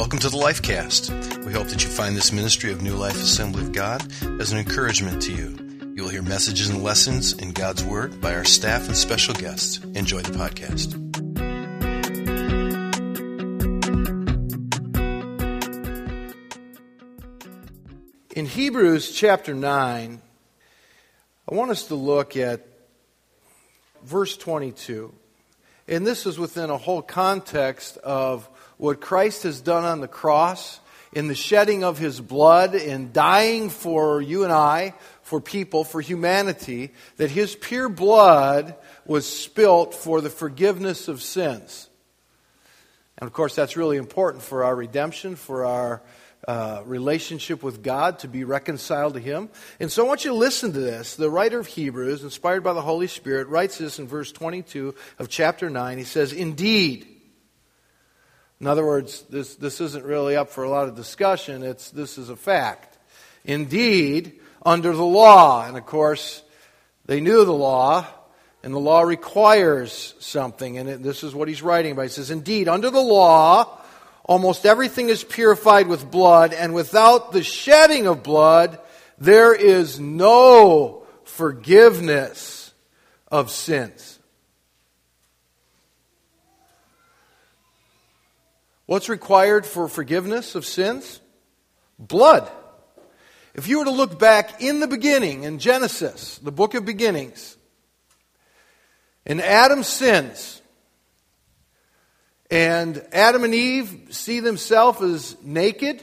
Welcome to the Lifecast. We hope that you find this ministry of New Life Assembly of God as an encouragement to you. You will hear messages and lessons in God's Word by our staff and special guests. Enjoy the podcast. In Hebrews chapter 9, I want us to look at verse 22. And this is within a whole context of what Christ has done on the cross, in the shedding of His blood, in dying for you and I, for people, for humanity, that His pure blood was spilt for the forgiveness of sins. And of course, that's really important for our redemption, for our relationship with God, to be reconciled to Him. And so I want you to listen to this. The writer of Hebrews, inspired by the Holy Spirit, writes this in verse 22 of chapter 9. He says, "Indeed." In other words, this isn't really up for a lot of discussion. This is a fact. "Indeed, under the law," and of course, they knew the law, and the law requires something. And this is what he's writing about. He says, "Indeed, under the law, almost everything is purified with blood, and without the shedding of blood, there is no forgiveness of sins." What's required for forgiveness of sins? Blood. If you were to look back in the beginning, in Genesis, the book of beginnings, and Adam sins, and Adam and Eve see themselves as naked,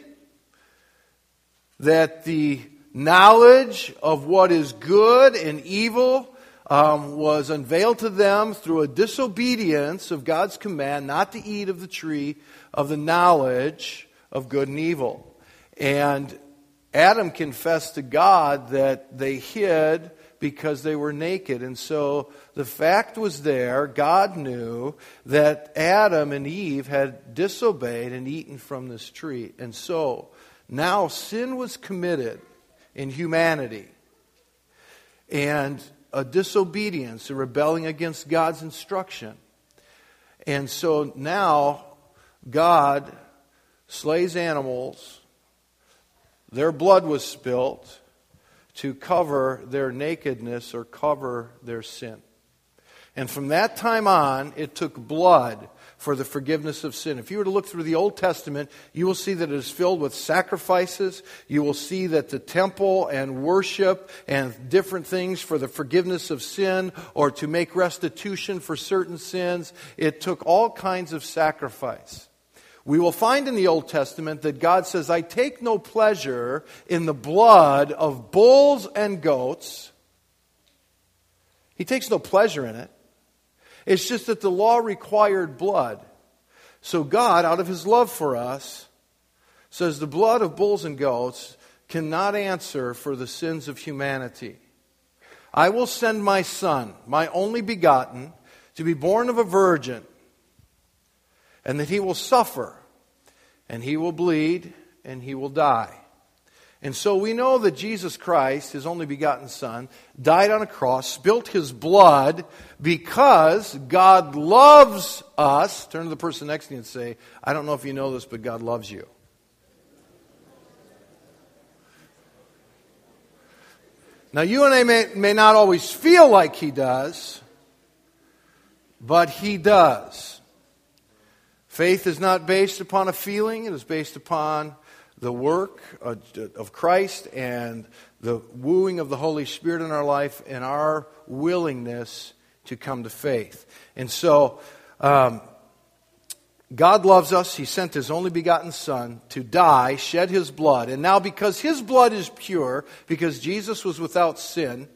that the knowledge of what is good and evil was unveiled to them through a disobedience of God's command not to eat of the tree of the knowledge of good and evil. And Adam confessed to God that they hid because they were naked. And so the fact was there, God knew that Adam and Eve had disobeyed and eaten from this tree. And so now sin was committed in humanity. And a disobedience, a rebelling against God's instruction. And so now God slays animals. Their blood was spilt to cover their nakedness or cover their sin. And from that time on, it took blood for the forgiveness of sin. If you were to look through the Old Testament, you will see that it is filled with sacrifices. You will see that the temple and worship and different things for the forgiveness of sin or to make restitution for certain sins, it took all kinds of sacrifice. We will find in the Old Testament that God says, "I take no pleasure in the blood of bulls and goats." He takes no pleasure in it. It's just that the law required blood. So God, out of His love for us, says the blood of bulls and goats cannot answer for the sins of humanity. "I will send my Son, my only begotten, to be born of a virgin, and that He will suffer, and He will bleed, and He will die." And so we know that Jesus Christ, His only begotten Son, died on a cross, spilt His blood because God loves us. Turn to the person next to you and say, "I don't know if you know this, but God loves you." Now you and I may not always feel like He does, but He does. Faith is not based upon a feeling, it is based upon the work of Christ and the wooing of the Holy Spirit in our life and our willingness to come to faith. And so, God loves us. He sent His only begotten Son to die, shed His blood. And now because His blood is pure, because Jesus was without sin,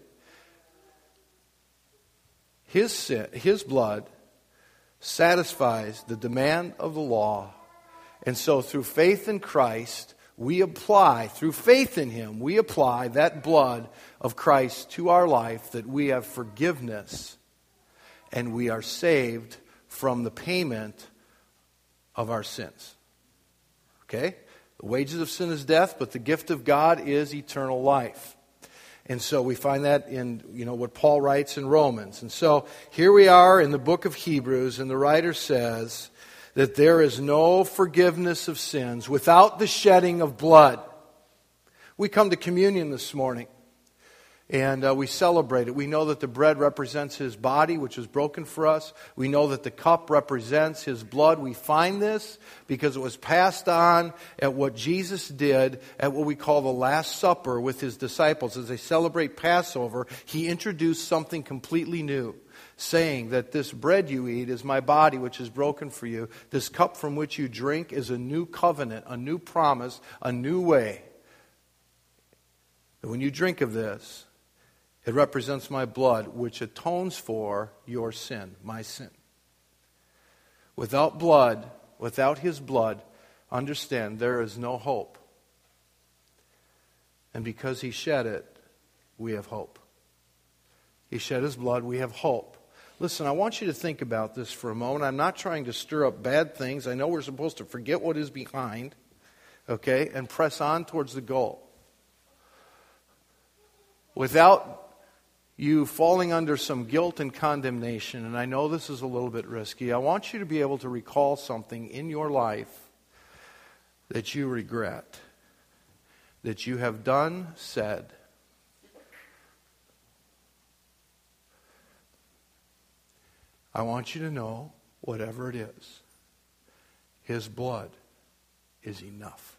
His blood satisfies the demand of the law. And so through faith in Christ, through faith in Him, we apply that blood of Christ to our life, that we have forgiveness and we are saved from the payment of our sins. Okay? The wages of sin is death, but the gift of God is eternal life. And so we find that in, what Paul writes in Romans. And so here we are in the book of Hebrews, and the writer says that there is no forgiveness of sins without the shedding of blood. We come to communion this morning, and we celebrate it. We know that the bread represents His body, which was broken for us. We know that the cup represents His blood. We find this because it was passed on at what Jesus did at what we call the Last Supper with His disciples. As they celebrate Passover, He introduced something completely new, saying that this bread you eat is my body, which is broken for you. This cup from which you drink is a new covenant, a new promise, a new way. And when you drink of this, it represents my blood, which atones for your sin, my sin. Without blood, without His blood, understand there is no hope. And because He shed it, we have hope. He shed His blood, we have hope. Listen, I want you to think about this for a moment. I'm not trying to stir up bad things. I know we're supposed to forget what is behind, okay, and press on towards the goal. Without you falling under some guilt and condemnation, and I know this is a little bit risky, I want you to be able to recall something in your life that you regret, that you have done, said. I want you to know, whatever it is, His blood is enough.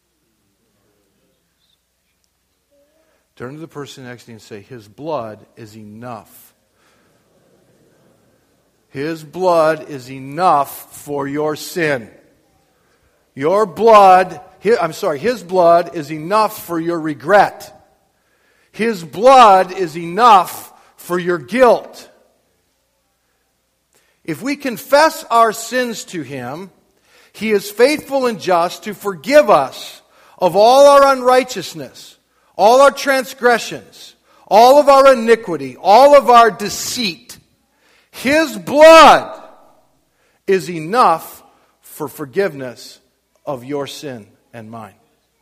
Turn to the person next to you and say, His blood is enough. His blood is enough for your sin. His blood is enough for your regret. His blood is enough for your guilt. If we confess our sins to Him, He is faithful and just to forgive us of all our unrighteousness, all our transgressions, all of our iniquity, all of our deceit. His blood is enough for forgiveness of your sin and mine.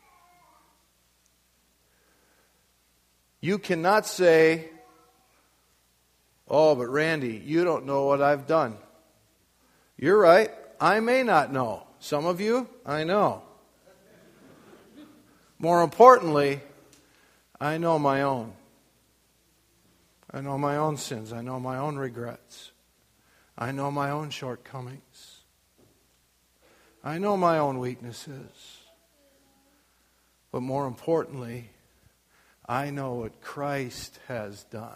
You cannot say, oh, but Randy, you don't know what I've done. You're right. I may not know. Some of you, I know. More importantly, I know my own. I know my own sins. I know my own regrets. I know my own shortcomings. I know my own weaknesses. But more importantly, I know what Christ has done.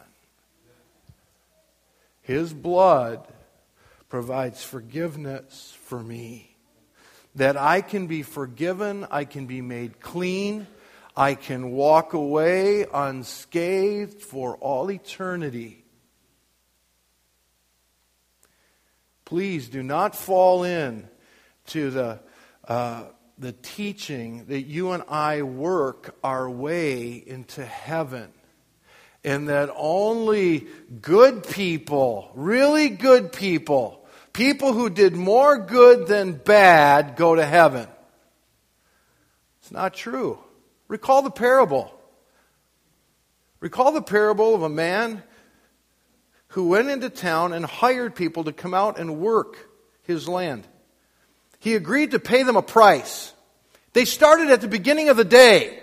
His blood provides forgiveness for me. That I can be forgiven, I can be made clean, I can walk away unscathed for all eternity. Please do not fall in to the teaching that you and I work our way into heaven, and that only good people, really good people, people who did more good than bad, go to heaven. It's not true. Recall the parable. Recall the parable of a man who went into town and hired people to come out and work his land. He agreed to pay them a price. They started at the beginning of the day.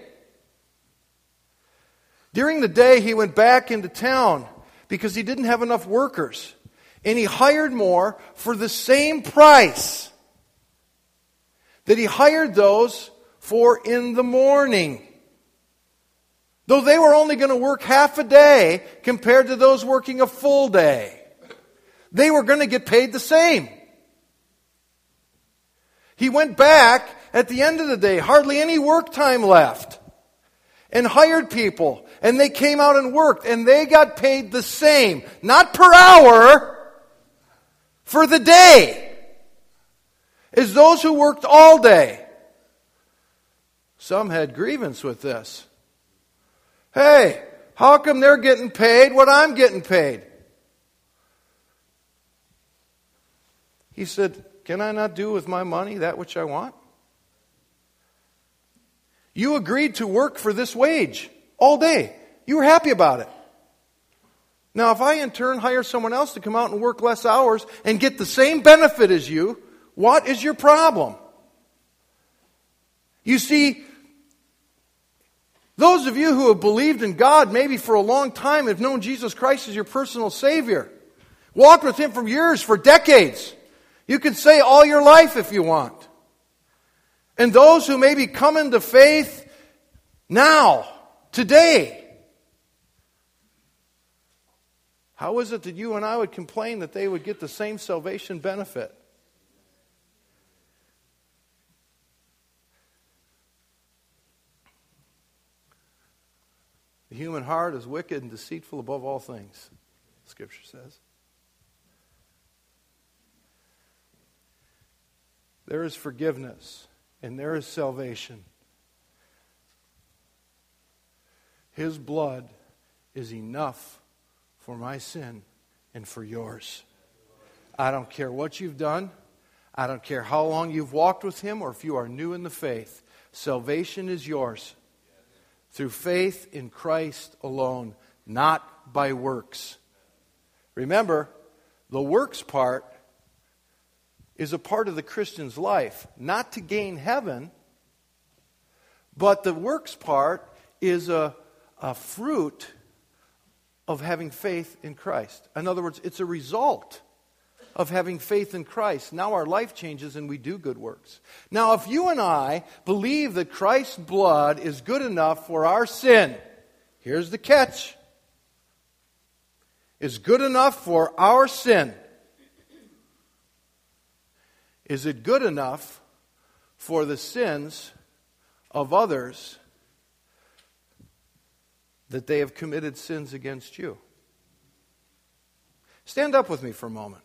During the day, he went back into town because he didn't have enough workers. And he hired more for the same price that he hired those for in the morning. Though they were only going to work half a day compared to those working a full day. They were going to get paid the same. He went back at the end of the day, hardly any work time left, and hired people. And they came out and worked, and they got paid the same. Not per hour, for the day, as those who worked all day. Some had grievance with this. Hey, how come they're getting paid what I'm getting paid? He said, can I not do with my money that which I want? You agreed to work for this wage all day. You were happy about it. Now, if I in turn hire someone else to come out and work less hours and get the same benefit as you, What is your problem? You see, those of you who have believed in God maybe for a long time, have known Jesus Christ as your personal Savior, walked with Him for years, for decades. You can say all your life if you want. And those who maybe come into faith now, today. How is it that you and I would complain that they would get the same salvation benefit? The human heart is wicked and deceitful above all things, Scripture says. There is forgiveness and there is salvation. His blood is enough for my sin and for yours. I don't care what you've done. I don't care how long you've walked with Him or if you are new in the faith. Salvation is yours through faith in Christ alone, not by works. Remember, the works part is a part of the Christian's life, not to gain heaven, but the works part is a fruit of having faith in Christ. In other words, it's a result of having faith in Christ. Now our life changes and we do good works. Now, if you and I believe that Christ's blood is good enough for our sin, here's the catch. Is good enough for our sin. Is it good enough for the sins of others that they have committed sins against you? Stand up with me for a moment.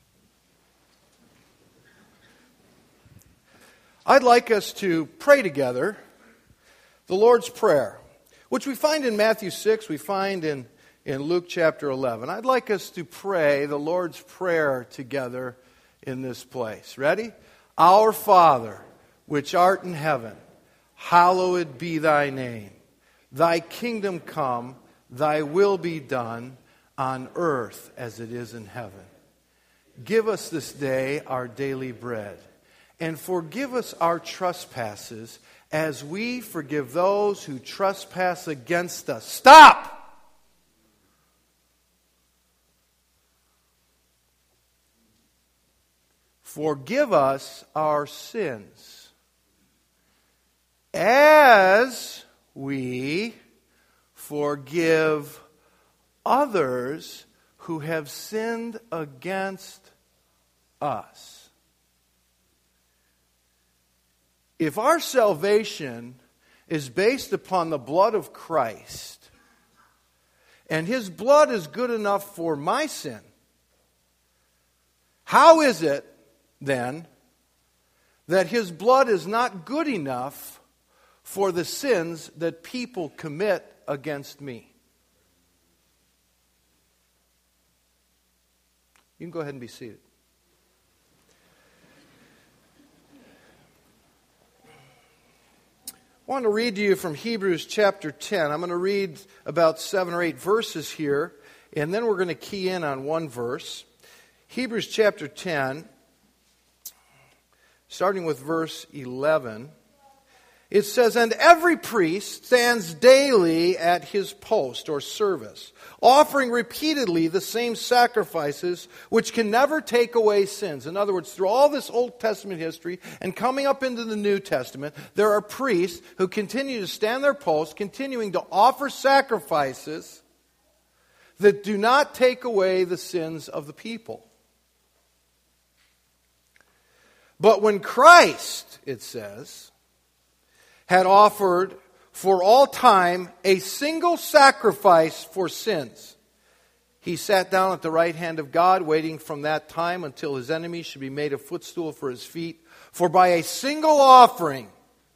I'd like us to pray together the Lord's Prayer, which we find in Matthew 6, we find in Luke chapter 11. I'd like us to pray the Lord's Prayer together in this place. Ready? Our Father, which art in heaven, hallowed be thy name. Thy kingdom come, thy will be done on earth as it is in heaven. Give us this day our daily bread. And forgive us our trespasses as we forgive those who trespass against us. Stop! Forgive us our sins as we forgive others who have sinned against us. If our salvation is based upon the blood of Christ, and His blood is good enough for my sin, how is it, then, that His blood is not good enough for the sins that people commit against me? You can go ahead and be seated. I want to read to you from Hebrews chapter 10. I'm going to read about 7 or 8 verses here, and then we're going to key in on one verse. Hebrews chapter 10, starting with verse 11. It says, "And every priest stands daily at his post or service, offering repeatedly the same sacrifices which can never take away sins." In other words, through all this Old Testament history and coming up into the New Testament, there are priests who continue to stand their post, continuing to offer sacrifices that do not take away the sins of the people. But when Christ, it says, had offered for all time a single sacrifice for sins, He sat down at the right hand of God, waiting from that time until His enemies should be made a footstool for His feet. For by a single offering,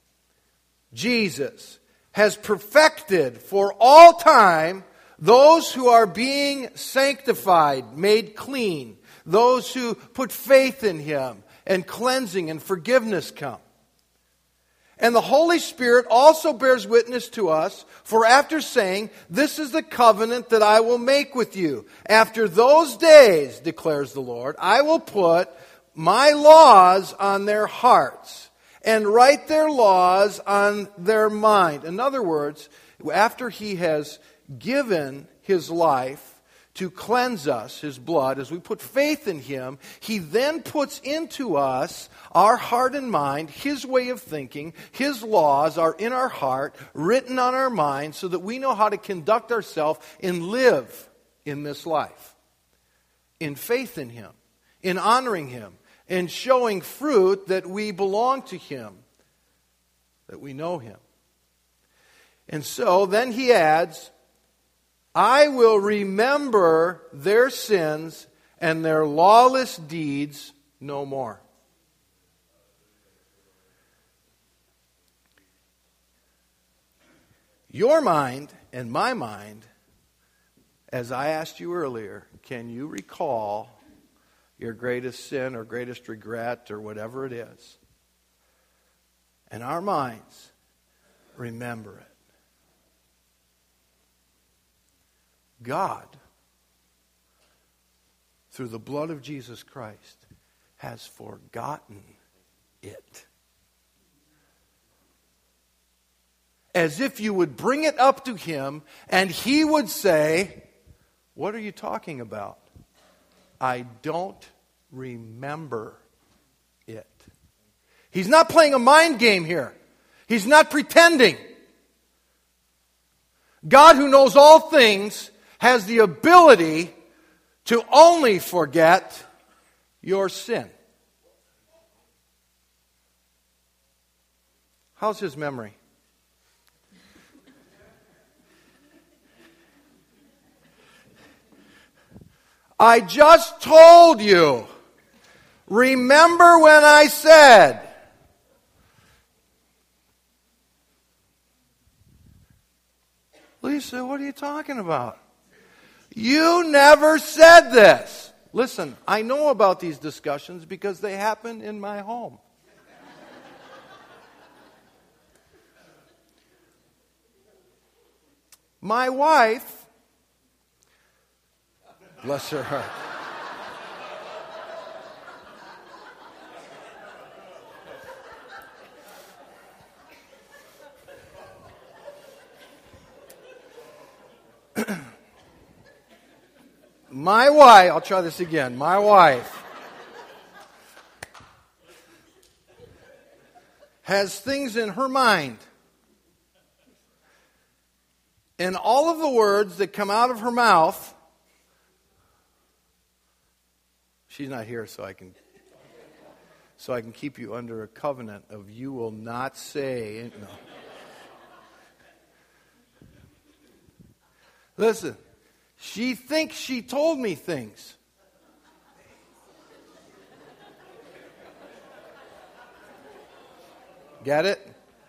Jesus has perfected for all time those who are being sanctified, made clean, those who put faith in Him, and cleansing and forgiveness come. And the Holy Spirit also bears witness to us, for after saying, "This is the covenant that I will make with you. After those days, declares the Lord, I will put my laws on their hearts and write their laws on their mind. In other words, after he has given his life to cleanse us, his blood, as we put faith in him, he then puts into us our heart and mind, his way of thinking, his laws are in our heart, written on our mind, so that we know how to conduct ourselves and live in this life. In faith in him, in honoring him, in showing fruit that we belong to him, that we know him. And so then he adds, I will remember their sins and their lawless deeds no more. Your mind and my mind, as I asked you earlier, can you recall your greatest sin or greatest regret or whatever it is? And our minds remember it. God, through the blood of Jesus Christ, has forgotten it. As if you would bring it up to him and he would say, what are you talking about? I don't remember it. He's not playing a mind game here. He's not pretending. God, who knows all things, has the ability to only forget your sin. How's his memory? I just told you. Remember when I said. Lisa, what are you talking about? You never said this. Listen, I know about these discussions because they happen in my home. My wife, bless her heart. My wife, I'll try this again. My wife has things in her mind. And all of the words that come out of her mouth, she's not here so I can keep you under a covenant of you will not say. No. Listen. She thinks she told me things. Get it?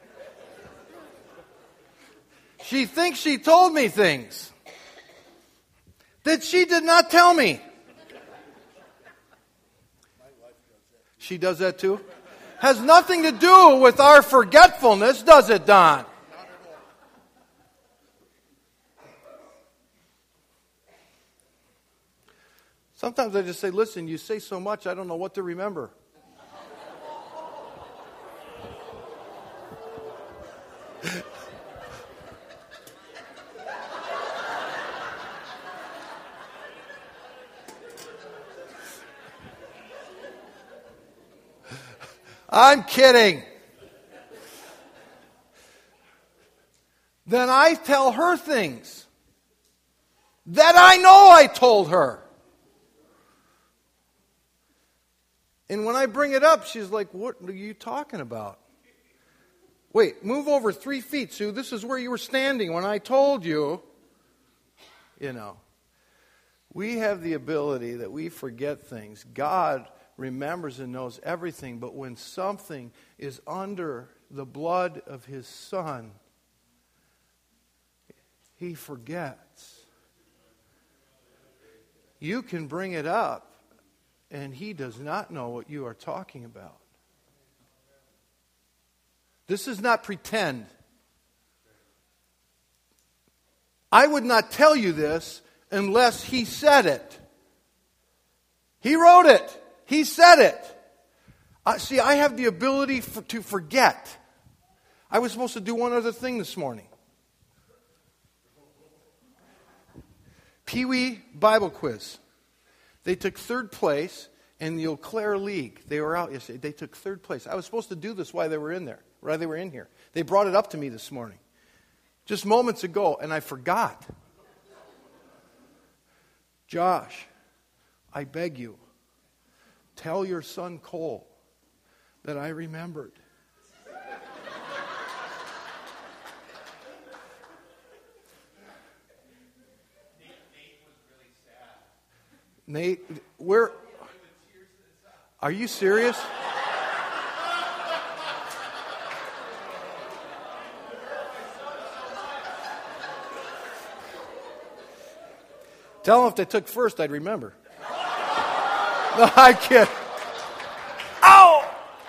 She thinks she told me things that she did not tell me. She does that too? Has nothing to do with our forgetfulness, does it, Don? Sometimes I just say, listen, you say so much, I don't know what to remember. I'm kidding. Then I tell her things that I know I told her. And when I bring it up, she's like, what are you talking about? Wait, move over 3 feet, Sue. This is where you were standing when I told you. You know, we have the ability that we forget things. God remembers and knows everything, but when something is under the blood of his Son, he forgets. You can bring it up, and he does not know what you are talking about. This is not pretend. I would not tell you this unless he said it. He wrote it. He said it. See, I have the ability to forget. I was supposed to do one other thing this morning. Pee Wee Bible Quiz. They took third place in the Eau Claire League. They were out yesterday. They took third place. I was supposed to do this while they were in there, while they were in here. They brought it up to me this morning, just moments ago, and I forgot. Josh, I beg you, tell your son Cole that I remembered. Nate, where? Are you serious? Tell them if they took first, I'd remember. No, I can't. Ow!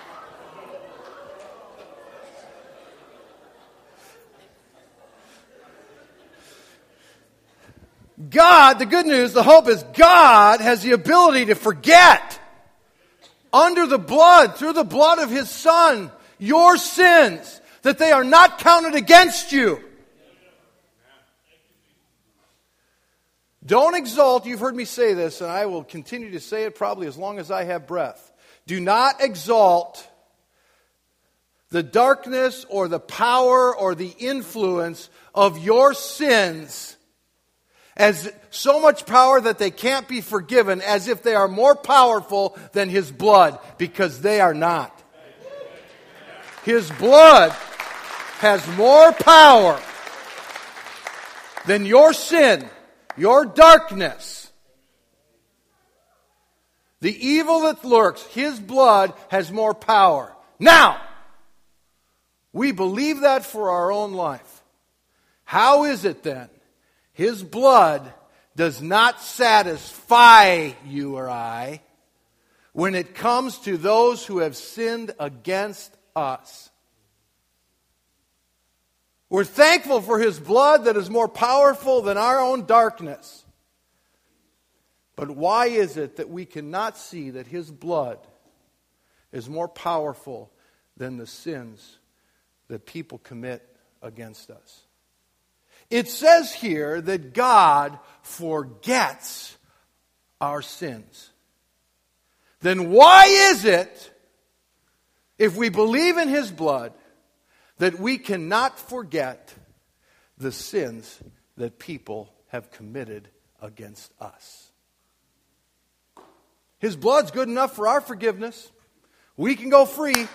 God, the good news, the hope is God has the ability to forget under the blood, through the blood of His Son, your sins, that they are not counted against you. Don't exalt, you've heard me say this, and I will continue to say it probably as long as I have breath. Do not exalt the darkness or the power or the influence of your sins as so much power that they can't be forgiven, as if they are more powerful than His blood, because they are not. His blood has more power than your sin, your darkness. The evil that lurks, His blood has more power. Now, we believe that for our own life. How is it then? His blood does not satisfy you or I when it comes to those who have sinned against us. We're thankful for His blood that is more powerful than our own darkness. But why is it that we cannot see that His blood is more powerful than the sins that people commit against us? It says here that God forgets our sins. Then why is it, if we believe in His blood, that we cannot forget the sins that people have committed against us? His blood's good enough for our forgiveness. We can go free.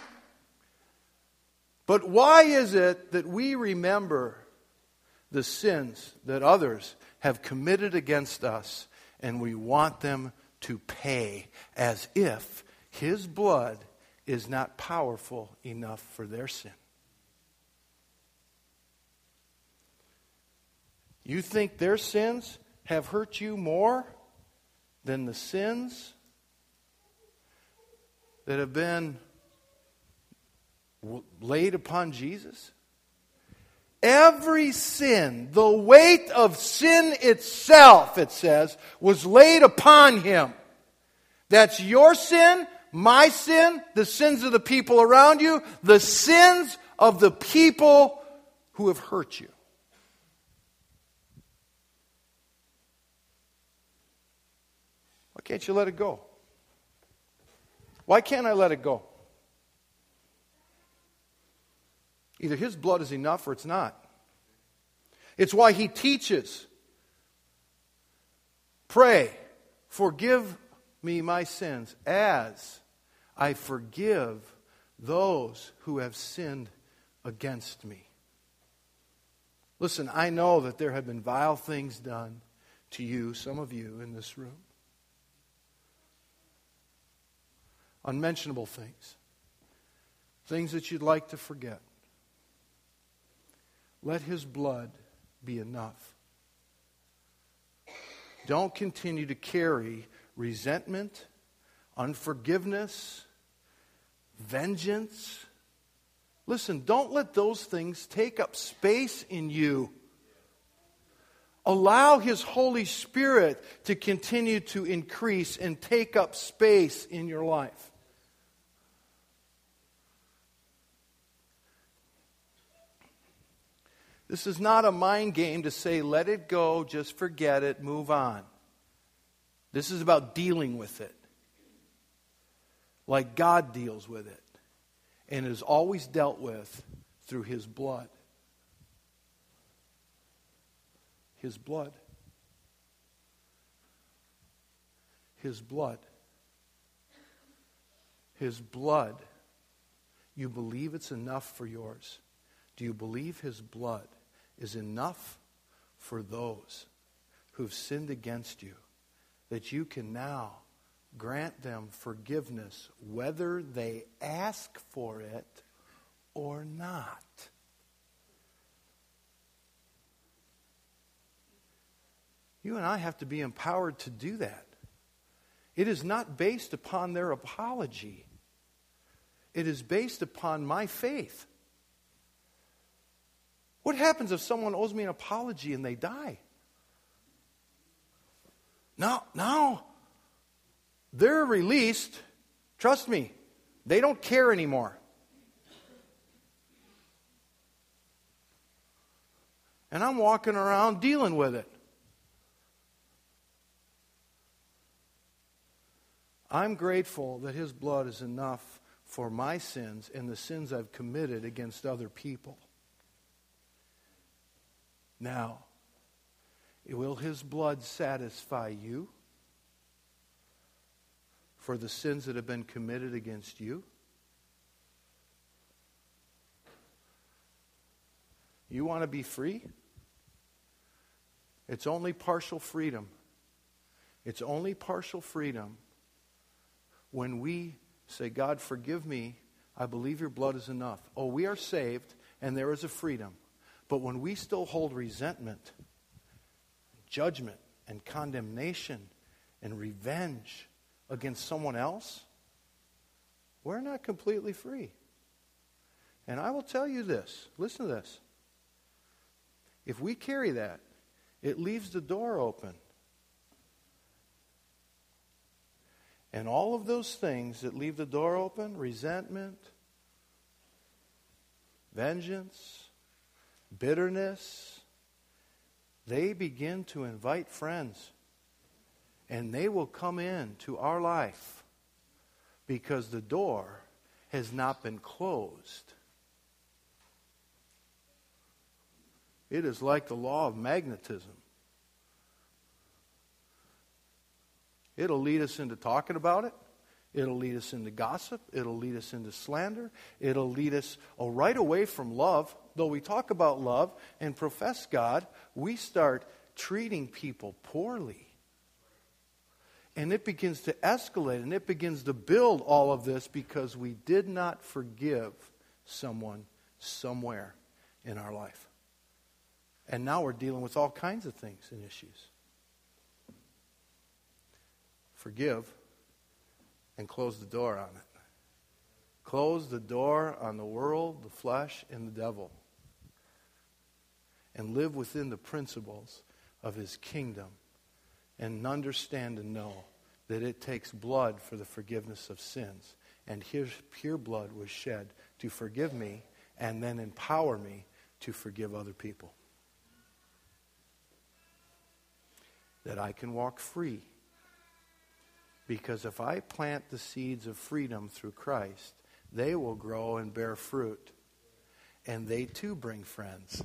But why is it that we remember the sins that others have committed against us, and we want them to pay, as if His blood is not powerful enough for their sin? You think their sins have hurt you more than the sins that have been laid upon Jesus? Every sin, the weight of sin itself, it says, was laid upon Him. That's your sin, my sin, the sins of the people around you, the sins of the people who have hurt you. Why can't you let it go? Why can't I let it go? Either His blood is enough or it's not. It's why He teaches. Pray, forgive me my sins as I forgive those who have sinned against me. Listen, I know that there have been vile things done to you, some of you in this room. Unmentionable things. Things that you'd like to forget. Let His blood be enough. Don't continue to carry resentment, unforgiveness, vengeance. Listen, don't let those things take up space in you. Allow His Holy Spirit to continue to increase and take up space in your life. This is not a mind game to say, let it go, just forget it, move on. This is about dealing with it. Like God deals with it. And is always dealt with through His blood. His blood. His blood. His blood. You believe it's enough for yours? Do you believe His blood is enough for those who've sinned against you, that you can now grant them forgiveness whether they ask for it or not? You and I have to be empowered to do that. It is not based upon their apology. It is based upon my faith. What happens if someone owes me an apology and they die? Now, they're released. Trust me, they don't care anymore. And I'm walking around dealing with it. I'm grateful that His blood is enough for my sins and the sins I've committed against other people. Now, will His blood satisfy you for the sins that have been committed against you? You want to be free? It's only partial freedom. It's only partial freedom when we say, God, forgive me. I believe your blood is enough. Oh, we are saved and there is a freedom. But when we still hold resentment, judgment, and condemnation, and revenge against someone else, we're not completely free. And I will tell you this. Listen to this. If we carry that, it leaves the door open. And all of those things that leave the door open, resentment, vengeance, bitterness, they begin to invite friends. And they will come into our life because the door has not been closed. It is like the law of magnetism. It'll lead us into talking about it. It'll lead us into gossip. It'll lead us into slander. It'll lead us right away from love. Though we talk about love and profess God, we start treating people poorly. And it begins to escalate and it begins to build all of this because we did not forgive someone somewhere in our life. And now we're dealing with all kinds of things and issues. Forgive and close the door on it. Close the door on the world, the flesh, and the devil. And live within the principles of His kingdom. And understand and know that it takes blood for the forgiveness of sins. And His pure blood was shed to forgive me and then empower me to forgive other people. That I can walk free. Because if I plant the seeds of freedom through Christ, they will grow and bear fruit. And they too bring friends.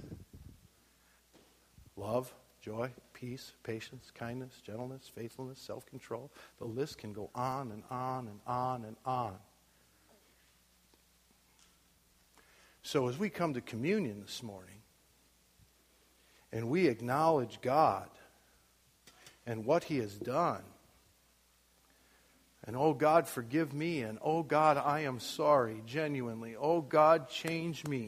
Love, joy, peace, patience, kindness, gentleness, faithfulness, self-control. The list can go on and on and on and on. So as we come to communion this morning, and we acknowledge God and what He has done, and oh God, forgive me, and oh God, I am sorry, genuinely. Oh God, change me.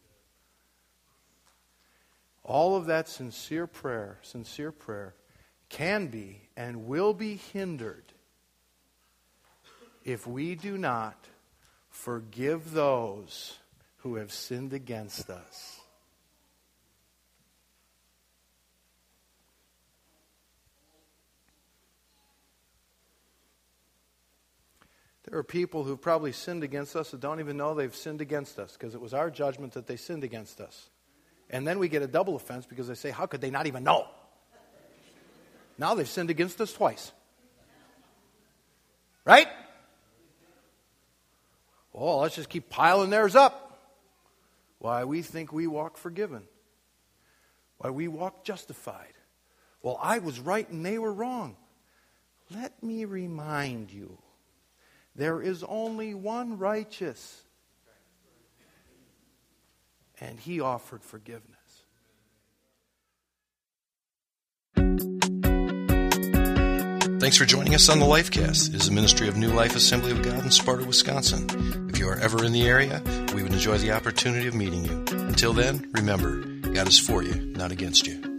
All of that sincere prayer can be and will be hindered if we do not forgive those who have sinned against us. There are people who've probably sinned against us that don't even know they've sinned against us because it was our judgment that they sinned against us. And then we get a double offense because they say, how could they not even know? Now they've sinned against us twice. Right? Oh, let's just keep piling theirs up. Why, we think we walk forgiven. Why, we walk justified. Well, I was right and they were wrong. Let me remind you, there is only one righteous, and he offered forgiveness. Thanks for joining us on the Lifecast. It is a ministry of New Life Assembly of God in Sparta, Wisconsin. If you are ever in the area, we would enjoy the opportunity of meeting you. Until then, remember, God is for you, not against you.